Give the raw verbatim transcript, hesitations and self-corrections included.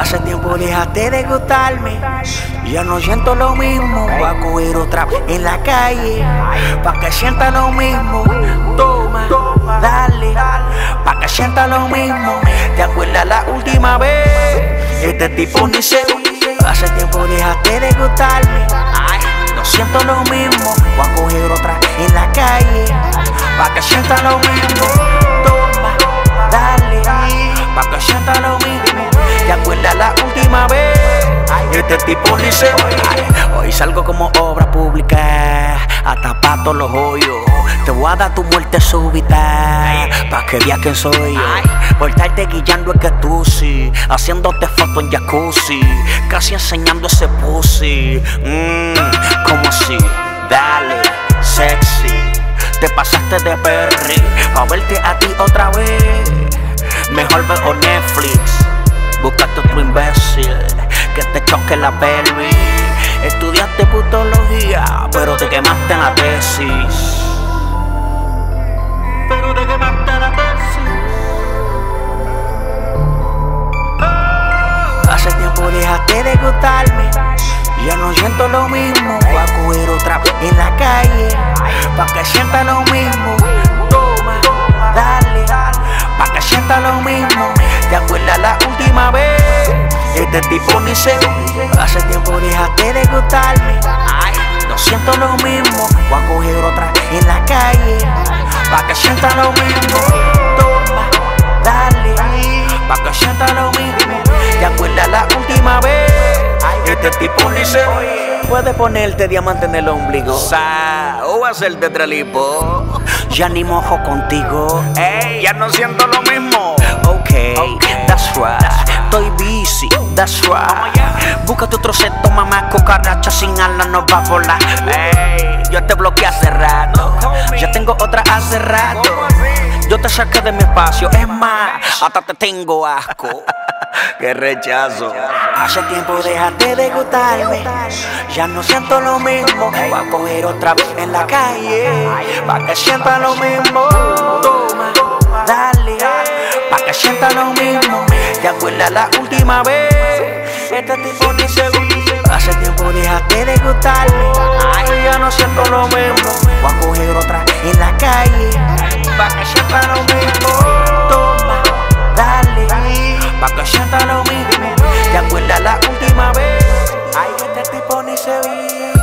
Hace tiempo dejaste de gustarme, ya no siento lo mismo. Voy a coger otra en la calle, pa' que sienta lo mismo. Toma, dale, pa' que sienta lo mismo. ¿Te acuerdas la última vez? Este tipo ni se... Hace tiempo dejaste de gustarme, no siento lo mismo. Voy a coger otra en la calle, pa' que sienta lo mismo. Toma, dale, pa' que sienta lo mismo. ¿Te acuerdas la última vez? Este tipo ni se... Hoy salgo como obra pública, a tapar todos los hoyos. Te voy a dar tu muerte súbita, pa' que veas quién soy yo. Por estarte guillando es que tú sí, haciéndote foto en jacuzzi, casi enseñando ese pussy. Mmm, como si, dale, sexy. Te pasaste de perry, pa' verte a ti otra vez. Mejor veo Netflix, buscaste otro imbécil que te choque la pelvis. Estudiaste putología, pero te quemaste en la tesis. Pero te quemaste en la tesis. Oh. Hace tiempo dejaste de gustarme, ya no siento lo mismo. Voy a coger otra en la calle, pa' que sienta lo mismo. Toma, dale, pa' que sienta lo mismo. ¿Te acuerdas la última vez? Este tipo ni se... Hace tiempo dejaste de gustarme, no siento lo mismo. Voy a coger otra en la calle, pa' que sienta lo mismo. Toma, dale, pa' que sienta lo mismo. ¿Te acuerdas la última vez? Este tipo ni se... Puedes ponerte diamante en el ombligo, sa, o hacerte tralipo. Ya ni mojo contigo, ey, ya no siento lo mismo. Okay, okay, that's right, estoy busy, that's right. Búscate otro seto, mamá, cucaracha sin alas no va a volar. Ey, yo te bloqueé hace rato, ya tengo otra hace rato. Yo te saqué de mi espacio, es más, hasta te tengo asco. Qué rechazo. Hace tiempo dejaste de gustarme, ya no siento lo mismo. Voy a coger otra vez en la calle, pa' que sienta lo mismo. Toma, dale, pa' que sienta lo mismo. ¿Te acuerdas la última vez? Este tipo ni se... Hace tiempo dejaste de gustarme, ya no siento lo mismo. Voy a coger otra en la calle, pa' que sienta lo mismo. Toma, dale, pa' que sienta lo mismo. ¿Te acuerdas la última vez? Ay, este tipo ni se ve.